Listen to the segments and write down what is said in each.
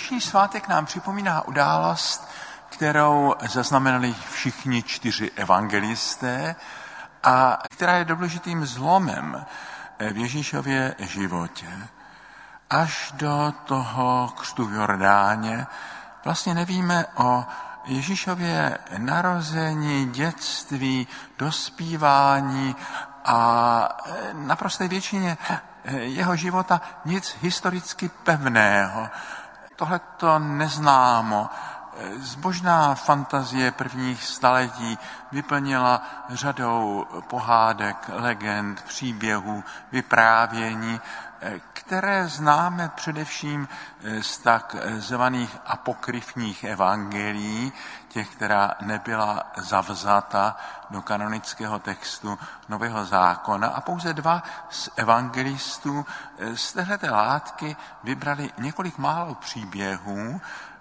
Dnešní svátek nám připomíná událost, kterou zaznamenali všichni 4 evangelisté a která je důležitým zlomem v Ježíšově životě. Až do toho křtu v Jordáně vlastně nevíme o Ježíšově narození, dětství, dospívání a naprosté většině jeho života nic historicky pevného. Tohleto neznámo. Zbožná fantazie prvních staletí vyplnila řadou pohádek, legend, příběhů, vyprávění, které známe především z tak zvaných apokryfních evangelií, těch, která nebyla zavzata do kanonického textu Nového zákona. A pouze 2 z evangelistů z téhleté látky vybrali několik málo příběhů,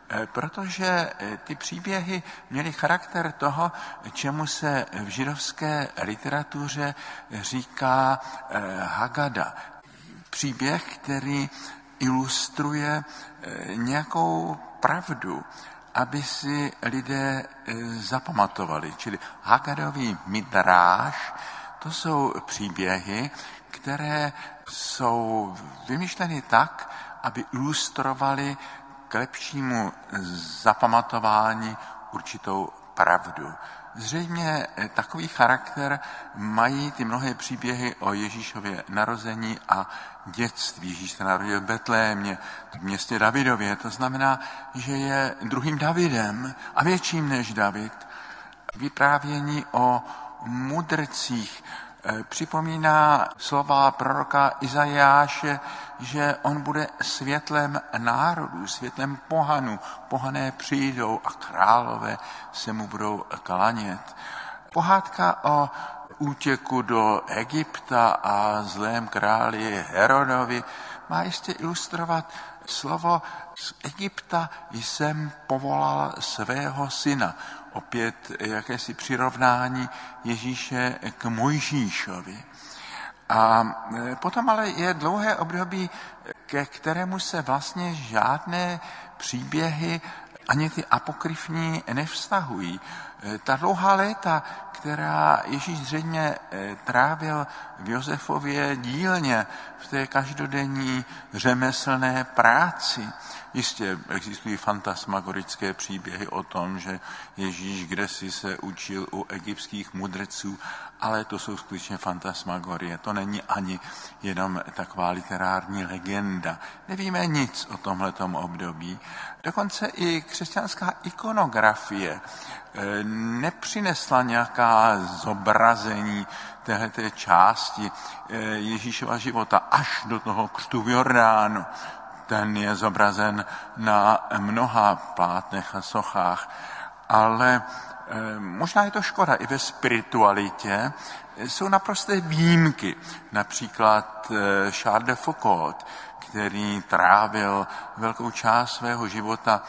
protože ty příběhy měly charakter toho, čemu se v židovské literatuře říká Hagada. Příběh, který ilustruje nějakou pravdu, aby si lidé zapamatovali. Čili Hagadový midráš, to jsou příběhy, které jsou vymyšleny tak, aby ilustrovali k lepšímu zapamatování určitou pravdu. Zřejmě takový charakter mají ty mnohé příběhy o Ježíšově narození a dětství. Ježíš se narodil v Betlémě, v městě Davidově. To znamená, že je druhým Davidem a větším než David. Vyprávění o mudrcích připomíná slova proroka Izajáše, že on bude světlem národů, světlem pohanů. Pohané přijdou a králové se mu budou klanět. Pohádka o útěku do Egypta a zlém králi Herodovi má jistě ilustrovat slovo z Egypta jsem povolal svého syna. Opět jakési přirovnání Ježíše k Mojžíšovi. A potom ale je dlouhé období, ke kterému se vlastně žádné příběhy ani ty apokryfní nevztahují. Ta dlouhá léta, která Ježíš zřejmě trávil v Josefově dílně, v té každodenní řemeslné práci. Jistě existují fantasmagorické příběhy o tom, že Ježíš kdesi se učil u egyptských mudrců, ale to jsou skutečně fantasmagorie. To není ani jenom taková literární legenda. Nevíme nic o tomhletom období. Dokonce i křesťanská ikonografie nepřinesla nějaká zobrazení téhleté části Ježíšova života až do toho křtu v Jordánu. Ten je zobrazen na mnoha plátnech a sochách, ale možná je to škoda. I ve spiritualitě jsou naprosté výjimky. Například Charles de Foucault, který trávil velkou část svého života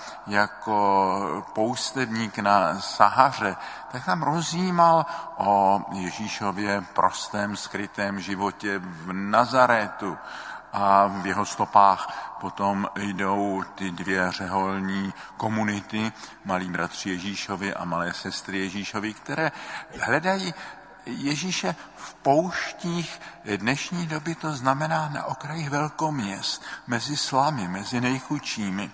jako poustevník na Sahaře, tak tam rozjímal o Ježíšově prostém, skrytém životě v Nazaretu. A v jeho stopách potom jdou ty 2 řeholní komunity, malí bratři Ježíšovi a malé sestry Ježíšovi, které hledají Ježíše v pouštích dnešní doby, to znamená na okrajích velkoměst, mezi slamy, mezi nejchudšími.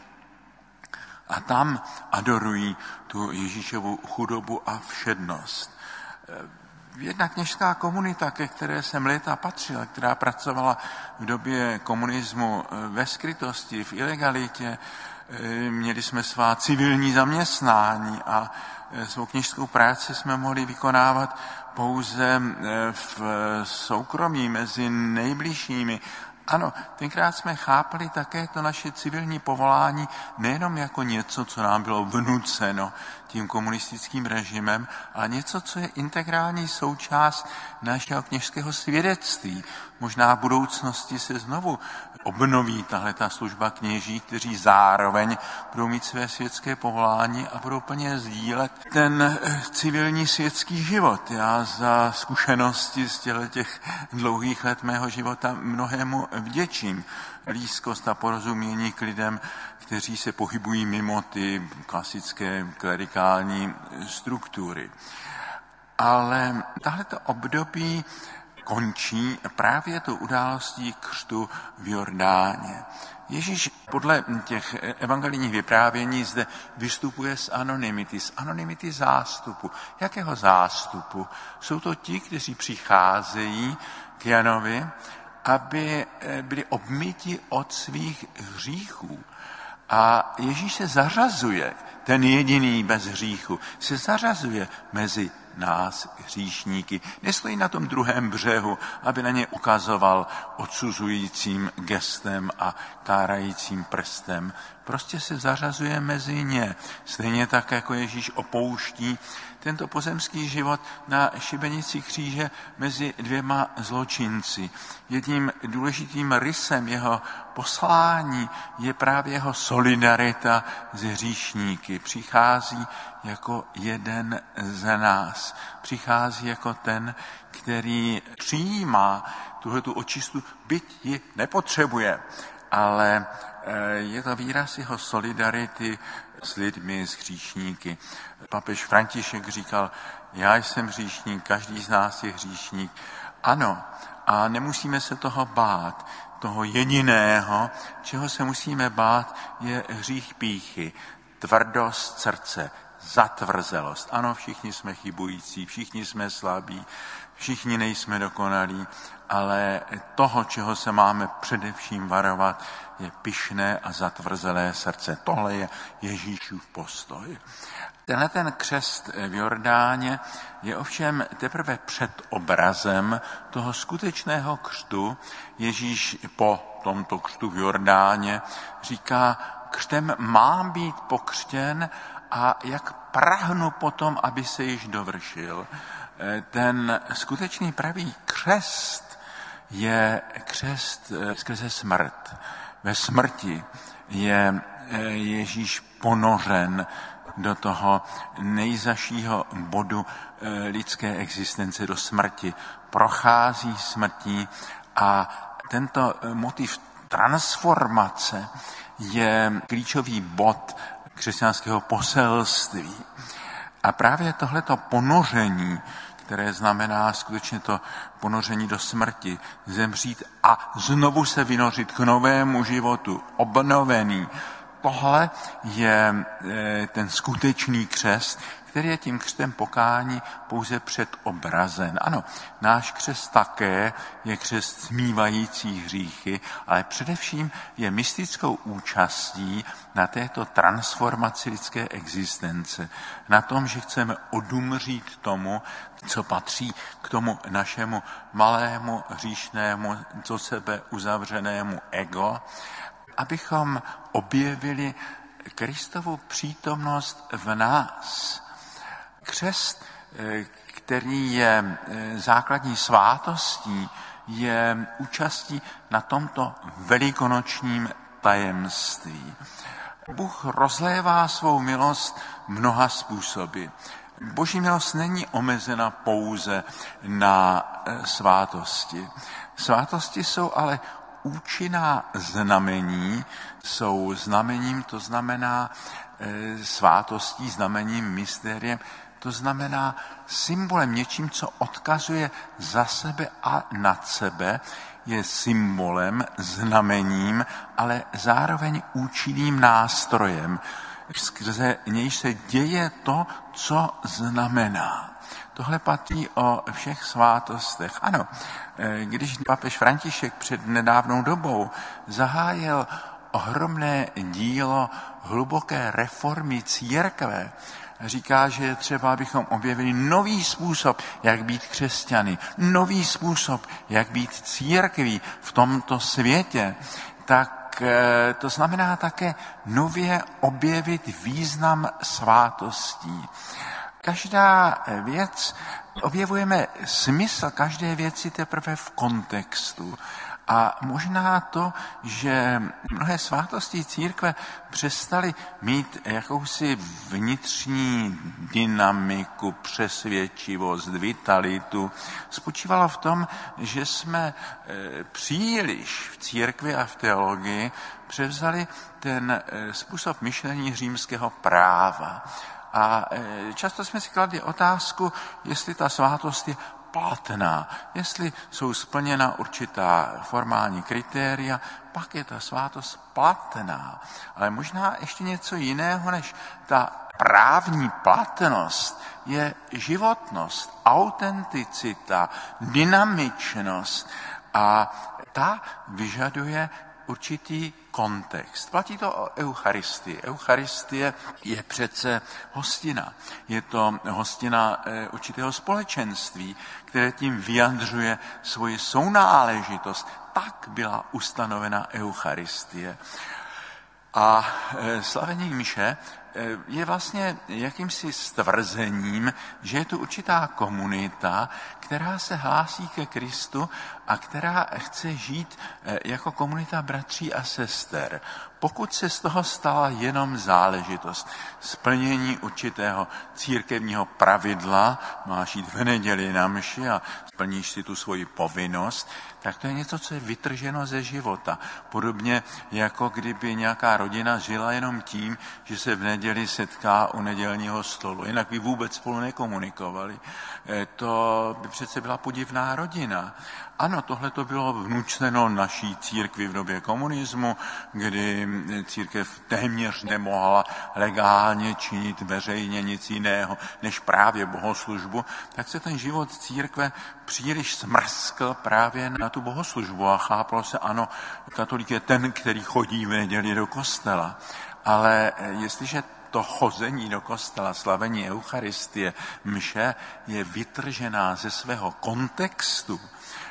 A tam adorují tu Ježíšovu chudobu a všednost. Jedna kněžská komunita, ke které jsem léta patřil, která pracovala v době komunismu ve skrytosti, v ilegalitě, měli jsme svá civilní zaměstnání a svou kněžskou práci jsme mohli vykonávat pouze v soukromí mezi nejbližšími. Ano, tenkrát jsme chápali také to naše civilní povolání nejenom jako něco, co nám bylo vnuceno tím komunistickým režimem, ale něco, co je integrální součást našeho kněžského svědectví. Možná v budoucnosti se znovu obnoví tahleta služba kněží, kteří zároveň budou mít své světské povolání a budou plně sdílet ten civilní světský život. Já za zkušenosti z těch dlouhých let mého života mnohému vděčím. Blízkost a porozumění k lidem, kteří se pohybují mimo ty klasické klerikální struktury. Ale tahleto období končí právě tou událostí křtu v Jordáně. Ježíš podle těch evangelijních vyprávění zde vystupuje z anonymity zástupu. Jakého zástupu? Jsou to ti, kteří přicházejí k Janovi, aby byli obmyti od svých hříchů. A Ježíš se zařazuje, ten jediný bez hříchu, se zařazuje mezi nás, hříšníky. Nestojí na tom druhém břehu, aby na ně ukazoval odsuzujícím gestem a kárajícím prstem. Prostě se zařazuje mezi ně. Stejně tak, jako Ježíš opouští tento pozemský život na šibenici kříže mezi dvěma zločinci. Jedním důležitým rysem jeho poslání je právě jeho solidarita s hříšníky. Přichází jako jeden z nás. Přichází jako ten, který přijímá tuhletu očistu, byť ji nepotřebuje, ale je to výraz jeho solidarity s lidmi, s hříšníky. Papež František říkal, já jsem hříšník, každý z nás je hříšník. Ano, a nemusíme se toho bát. Toho jediného, čeho se musíme bát, je hřích pýchy, tvrdost srdce, zatvrzelost. Ano, všichni jsme chybující, všichni jsme slabí, všichni nejsme dokonalí, ale toho, čeho se máme především varovat, je pyšné a zatvrzelé srdce. Tohle je Ježíšův postoj. Ten křest v Jordáně je ovšem teprve před obrazem toho skutečného křtu. Ježíš po tomto křtu v Jordáně říká, křtem mám být pokřtěn a jak prahnu potom, aby se již dovršil. Ten skutečný pravý křest je křest skrze smrt. Ve smrti je Ježíš ponořen do toho nejzašího bodu lidské existence, do smrti. Prochází smrtí a tento motiv transformace je klíčový bod křesťanského poselství. A právě tohleto ponoření, které znamená skutečně to ponoření do smrti, zemřít a znovu se vynořit k novému životu, obnovený. Tohle je ten skutečný křest, který je tím křtem pokání pouze předobrazen. Ano, náš křest také je křest smívající hříchy, ale především je mystickou účastí na této transformaci lidské existence. Na tom, že chceme odumřít tomu, co patří k tomu našemu malému, hříšnému, do sebe uzavřenému ego, abychom objevili Kristovu přítomnost v nás. Křest, který je základní svátostí, je účastí na tomto velikonočním tajemství. Bůh rozlévá svou milost mnoha způsoby. Boží milost není omezena pouze na svátosti. Svátosti jsou ale účinná znamení, jsou znamením, to znamená svátostí, znamením, mystériem, to znamená symbolem, něčím, co odkazuje za sebe a nad sebe, je symbolem, znamením, ale zároveň účinným nástrojem. Skrze něj se děje to, co znamená. Tohle patří o všech svátostech. Ano, když papež František před nedávnou dobou zahájil ohromné dílo hluboké reformy církve, říká, že je třeba, abychom objevili nový způsob, jak být křesťany, nový způsob, jak být církví v tomto světě, tak to znamená také nově objevit význam svátostí. Každá věc, objevujeme smysl každé věci teprve v kontextu. A možná to, že mnohé svátosti církve přestaly mít jakousi vnitřní dynamiku, přesvědčivost, vitalitu, spočívalo v tom, že jsme příliš v církvi a v teologii převzali ten způsob myšlení římského práva. A často jsme si kladli otázku, jestli ta svátost je platná, jestli jsou splněna určitá formální kritéria, pak je ta svátost platná. Ale možná ještě něco jiného než ta právní platnost je životnost, autenticita, dynamičnost a ta vyžaduje určitý kontext. Platí to o Eucharistii. Eucharistie je přece hostina. Je to hostina určitého společenství, které tím vyjadřuje svoji sounáležitost. Tak byla ustanovena Eucharistie. A slavení mše je vlastně jakýmsi stvrzením, že je tu určitá komunita, která se hlásí ke Kristu a která chce žít jako komunita bratří a sester. Pokud se z toho stala jenom záležitost splnění určitého církevního pravidla, máš jít v neděli na mši a splníš si tu svoji povinnost, tak to je něco, co je vytrženo ze života. Podobně jako kdyby nějaká rodina žila jenom tím, že se v neděli setká u nedělního stolu. Jinak by vůbec spolu nekomunikovali. To by přece byla podivná rodina. Ano, tohle to bylo vnuceno naší církvi v době komunismu, kdy církev téměř nemohla legálně činit veřejně nic jiného než právě bohoslužbu, tak se ten život církve příliš smrskl právě na tu bohoslužbu a chápalo se, ano, katolík je ten, který chodí v neděli do kostela. Ale jestliže to chození do kostela, slavení Eucharistie, mše je vytržená ze svého kontextu,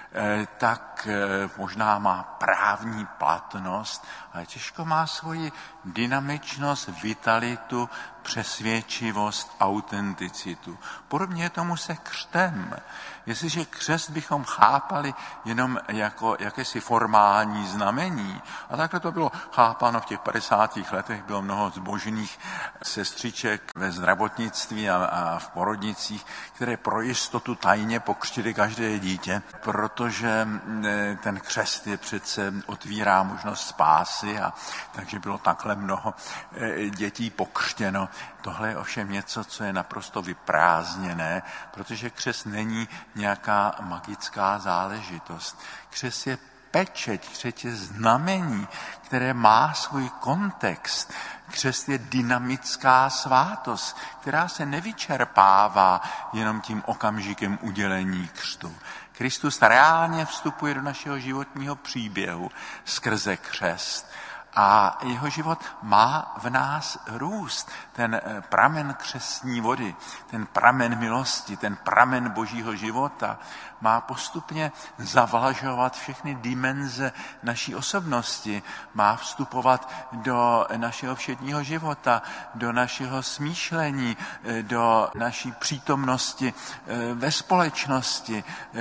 tak možná má právní platnost, ale těžko má svoji dynamičnost, vitalitu, přesvědčivost, autenticitu. Podobně je tomu se křtem. Jestliže křest bychom chápali jenom jako jakési formální znamení, a takhle to bylo chápáno v těch 50. letech, bylo mnoho zbožných sestřiček ve zdravotnictví a v porodnicích, které pro jistotu tajně pokřtily každé dítě, protože ten křest je přece otvírá možnost spásy, a takže bylo takhle mnoho dětí pokřtěno. Tohle je ovšem něco, co je naprosto vyprázdněné, protože křest není nějaká magická záležitost. Křest je pečeť, křest je znamení, které má svůj kontext. Křest je dynamická svátost, která se nevyčerpává jenom tím okamžikem udělení křtu. Kristus reálně vstupuje do našeho životního příběhu skrze křest. A jeho život má v nás růst. Ten pramen křestní vody, ten pramen milosti, ten pramen božího života má postupně zavlažovat všechny dimenze naší osobnosti. Má vstupovat do našeho všedního života, do našeho smýšlení, do naší přítomnosti ve společnosti,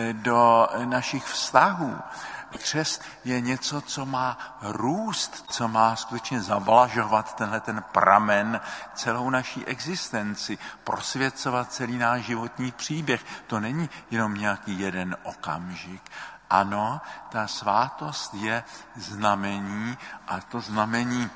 do našich vztahů. Křest je něco, co má růst, co má skutečně zavlažovat ten pramen celou naší existenci, prosvěcovat celý náš životní příběh. To není jenom nějaký jeden okamžik. Ano, ta svátost je znamení a to znamení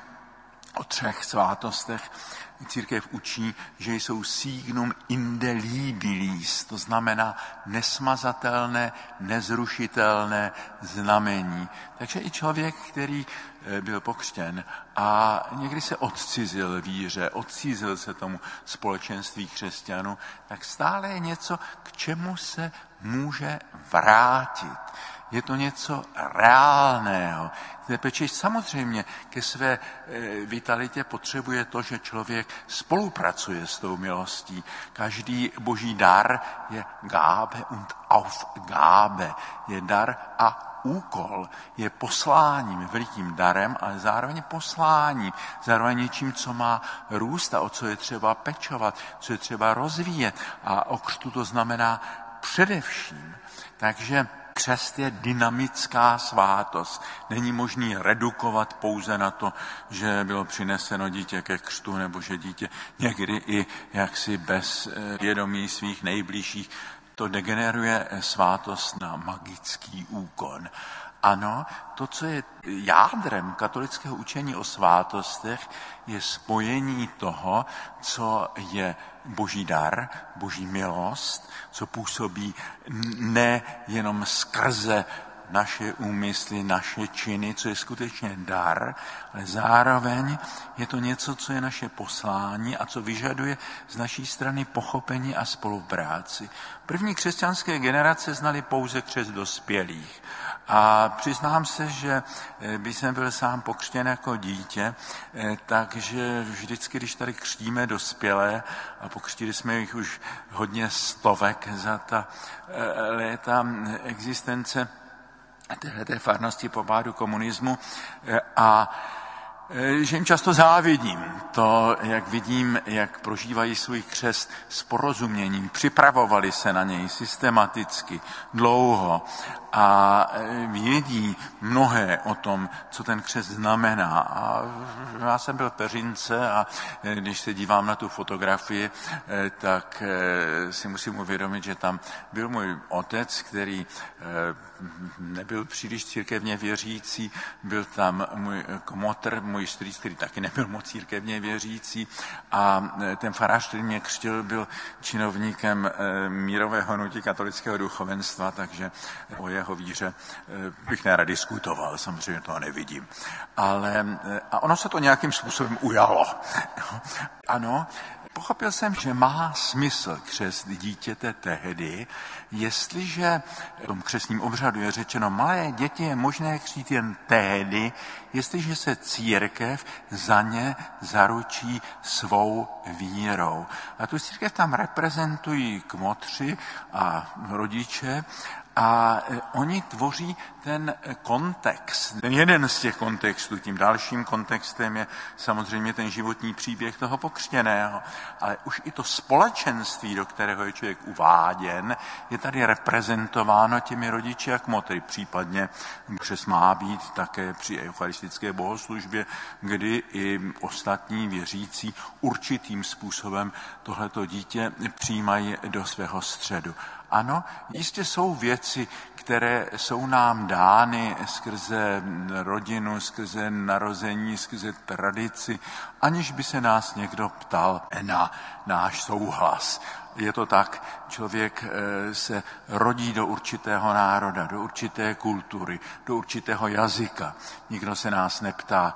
o 3 svátostech církev učí, že jsou signum indelibilis, to znamená nesmazatelné, nezrušitelné znamení. Takže i člověk, který byl pokřtěn a někdy se odcizil víře, odcizil se tomu společenství křesťanů, tak stále je něco, k čemu se může vrátit. Je to něco reálného. Pečeť samozřejmě ke své vitalitě potřebuje to, že člověk spolupracuje s tou milostí. Každý boží dar je Gabe und Aufgabe. Je dar a úkol. Je posláním, velikým darem, ale zároveň posláním. Zároveň něčím, co má růst a o co je třeba pečovat, co je třeba rozvíjet. A o křtu to znamená především. Takže Křest je dynamická svátost. Není možný redukovat pouze na to, že bylo přineseno dítě ke křtu, nebo že dítě někdy i jaksi bez vědomí svých nejbližších. To degeneruje svátost na magický úkon. Ano, to, co je jádrem katolického učení o svátostech, je spojení toho, co je boží dar, boží milost, co působí nejenom skrze naše úmysly, naše činy, co je skutečně dar, ale zároveň je to něco, co je naše poslání a co vyžaduje z naší strany pochopení a spolupráci. První křesťanské generace znali pouze křest dospělých. A přiznám se, že když jsem byl sám pokřtěn jako dítě, takže vždycky, když tady křtíme dospělé, a pokřtili jsme jich už hodně stovek za ta léta existence téhleté farnosti po pádu komunismu, a že jim často závidím to, jak vidím, jak prožívají svůj křest s porozuměním, připravovali se na něj systematicky, dlouho a vědí mnohé o tom, co ten křest znamená. A já jsem byl peřince a když se dívám na tu fotografii, tak si musím uvědomit, že tam byl můj otec, který nebyl příliš církevně věřící, byl tam můj kmotr, můj strýc, který taky nebyl moc církevně věřící, a ten farář, který mě křtil, byl činovníkem mírového hnutí katolického duchovenstva, takže o jeho víře bych nerad diskutoval, samozřejmě toho nevidím. A ono se to nějakým způsobem ujalo. Ano, pochopil jsem, že má smysl křest dítěte tehdy, jestliže v tom křestním obřadu je řečeno, malé děti je možné křtít jen tehdy, jestliže se církev za ně zaručí svou vírou. A tu církev tam reprezentují kmotři a rodiče, a oni tvoří ten kontext. Ten jeden z těch kontextů, tím dalším kontextem je samozřejmě ten životní příběh toho pokřtěného. Ale už i to společenství, do kterého je člověk uváděn, je tady reprezentováno těmi rodiči a kmotry. Případně křest má být také při eucharistické bohoslužbě, kdy i ostatní věřící určitým způsobem tohleto dítě přijímají do svého středu. Ano, jistě jsou věci, které jsou nám dány skrze rodinu, skrze narození, skrze tradici, aniž by se nás někdo ptal na náš souhlas. Je to tak, člověk se rodí do určitého národa, do určité kultury, do určitého jazyka. Nikdo se nás neptá,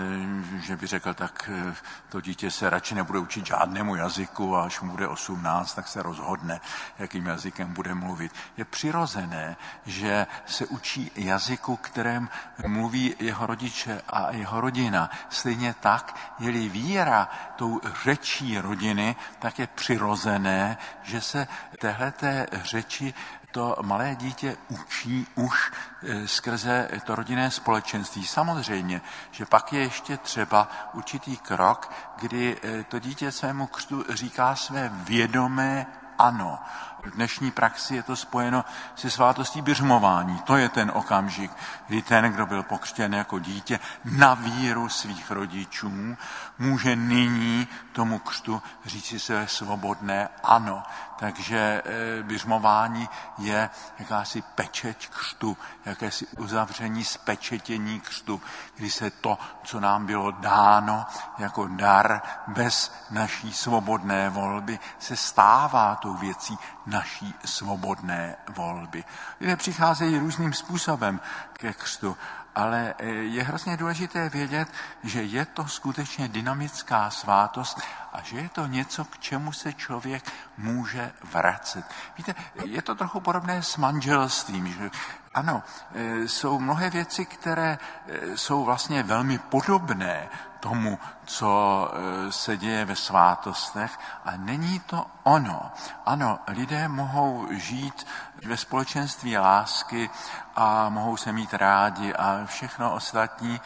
že by řekl, tak to dítě se radši nebude učit žádnému jazyku a až mu bude 18, tak se rozhodne, jakým jazykem bude mluvit. Je přirozené, že se učí jazyku, kterém mluví jeho rodiče a jeho rodina. Stejně tak, je-li víra tou řečí rodiny, tak je přirozené, že se téhleté řeči to malé dítě učí už skrze to rodinné společenství. Samozřejmě, že pak je ještě třeba určitý krok, kdy to dítě svému křtu říká své vědomé ano. V dnešní praxi je to spojeno se svátostí biřmování. To je ten okamžik, kdy ten, kdo byl pokřtěn jako dítě na víru svých rodičů, může nyní tomu křtu říci své svobodné ano. Takže biřmování je jakási pečeť křtu, jakési uzavření, spečetění křtu, kdy se to, co nám bylo dáno jako dar bez naší svobodné volby, se stává tou věcí naší svobodné volby. Lidé přicházejí různým způsobem ke křtu, ale je hrozně důležité vědět, že je to skutečně dynamická svátost a že je to něco, k čemu se člověk může vracet. Víte, je to trochu podobné s manželstvím, že ano, jsou mnohé věci, které jsou vlastně velmi podobné tomu, co se děje ve svátostech, a není to ono. Ano, lidé mohou žít ve společenství lásky a mohou se mít rádi a všechno ostatní,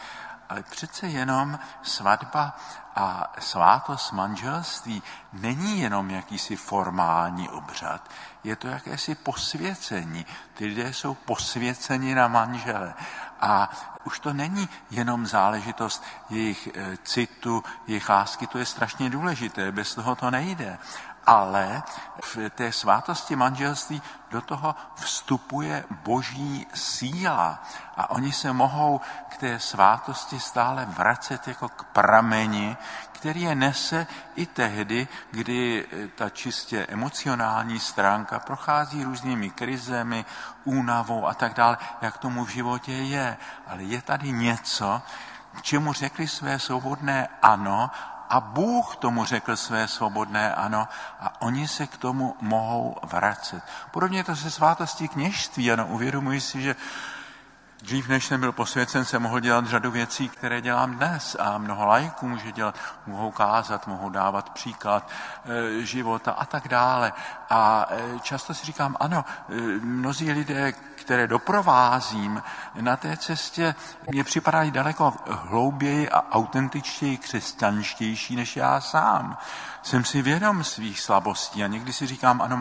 Ale přece jenom svatba a svátost manželství není jenom jakýsi formální obřad. Je to jakési posvěcení. Ty lidé jsou posvěceni na manžele. A už to není jenom záležitost jejich citu, jejich lásky, to je strašně důležité, bez toho to nejde. Ale v té svátosti manželství do toho vstupuje boží síla a oni se mohou k té svátosti stále vracet jako k prameni, který je nese i tehdy, kdy ta čistě emocionální stránka prochází různými krizemi, únavou a tak dále, jak tomu v životě je. Ale je tady něco, k čemu řekli své svobodné ano, a Bůh tomu řekl své svobodné ano a oni se k tomu mohou vracet. Podobně to se svátostí kněžství. Ano, uvědomuji si, že dřív, než jsem byl posvěcen, jsem mohl dělat řadu věcí, které dělám dnes a mnoho laiků může dělat, mohou kázat, mohou dávat příklad života a tak dále. A často si říkám, ano, mnozí lidé, které doprovázím na té cestě, mě připadají daleko hlouběji a autentičtěji křesťanštější než já sám. Jsem si vědom svých slabostí a někdy si říkám, ano,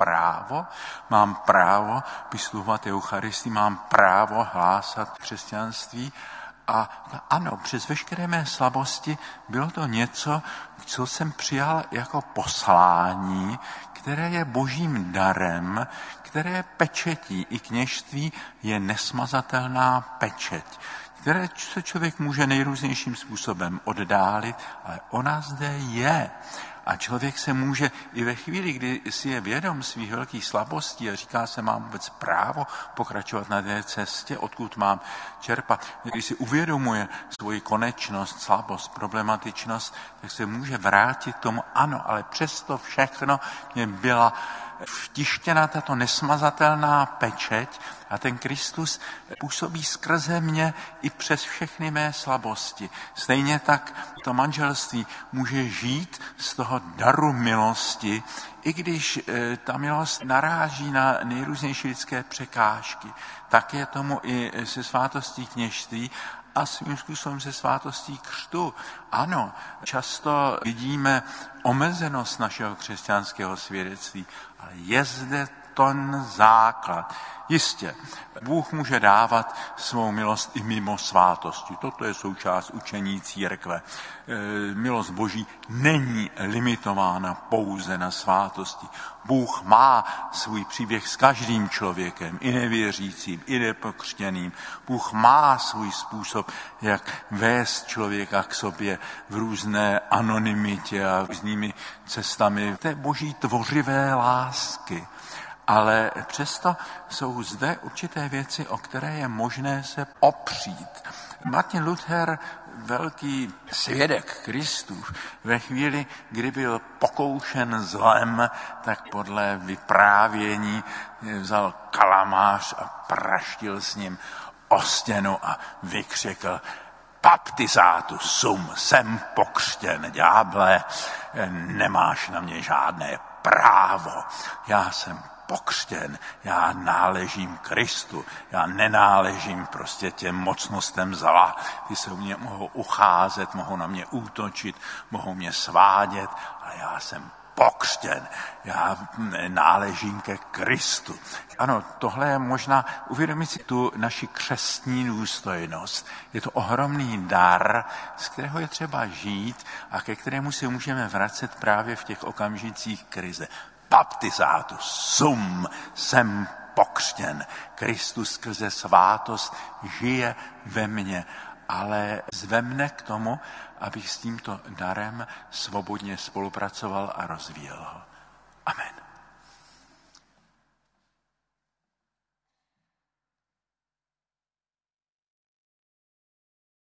mám právo vysluhovat Eucharistii, mám právo hlásat křesťanství. A ano, přes veškeré mé slabosti bylo to něco, co jsem přijal jako poslání, které je božím darem, které pečetí. I kněžství je nesmazatelná pečeť, které se člověk může nejrůznějším způsobem oddálit, ale ona zde je. A člověk se může i ve chvíli, kdy si je vědom svých velkých slabostí a říká se, mám vůbec právo pokračovat na té cestě, odkud mám čerpat. Když si uvědomuje svoji konečnost, slabost, problematičnost, tak se může vrátit tomu ano, ale přesto všechno mě byla vtištěna tato nesmazatelná pečeť a ten Kristus působí skrze mě i přes všechny mé slabosti. Stejně tak to manželství může žít z toho daru milosti, i když ta milost naráží na nejrůznější lidské překážky. Tak je tomu i se svátostí kněžství a svým způsobem se svátostí křtu. Ano, často vidíme omezenost našeho křesťanského svědectví, ale je zde ten základ. Jistě, Bůh může dávat svou milost i mimo svátosti. Toto je součást učení církve. Milost Boží není limitována pouze na svátosti. Bůh má svůj příběh s každým člověkem, i nevěřícím, i nepokřtěným. Bůh má svůj způsob, jak vést člověka k sobě v různé anonymitě a různými cestami té boží tvořivé lásky. Ale přesto jsou zde určité věci, o které je možné se opřít. Martin Luther, velký svědek Kristův, ve chvíli, kdy byl pokoušen zlem, tak podle vyprávění vzal kalamář a praštil s ním o stěnu a vykřikl: Baptizatus sum, jsem pokřtěn, ďáble, nemáš na mě žádné právo, já jsem pokřtěn, já náležím Kristu, já nenáležím prostě těm mocnostem zla. Ty se o mě mohou ucházet, mohou na mě útočit, mohou mě svádět, ale já jsem pokřtěn, já náležím ke Kristu. Ano, tohle je možná, uvědomit si tu naši křestní důstojnost. Je to ohromný dar, z kterého je třeba žít a ke kterému se můžeme vracet právě v těch okamžicích krize. Baptizatus sum, jsem pokřtěn. Kristus skrze svátost žije ve mně, ale zve mne k tomu, abych s tímto darem svobodně spolupracoval a rozvíjel ho. Amen.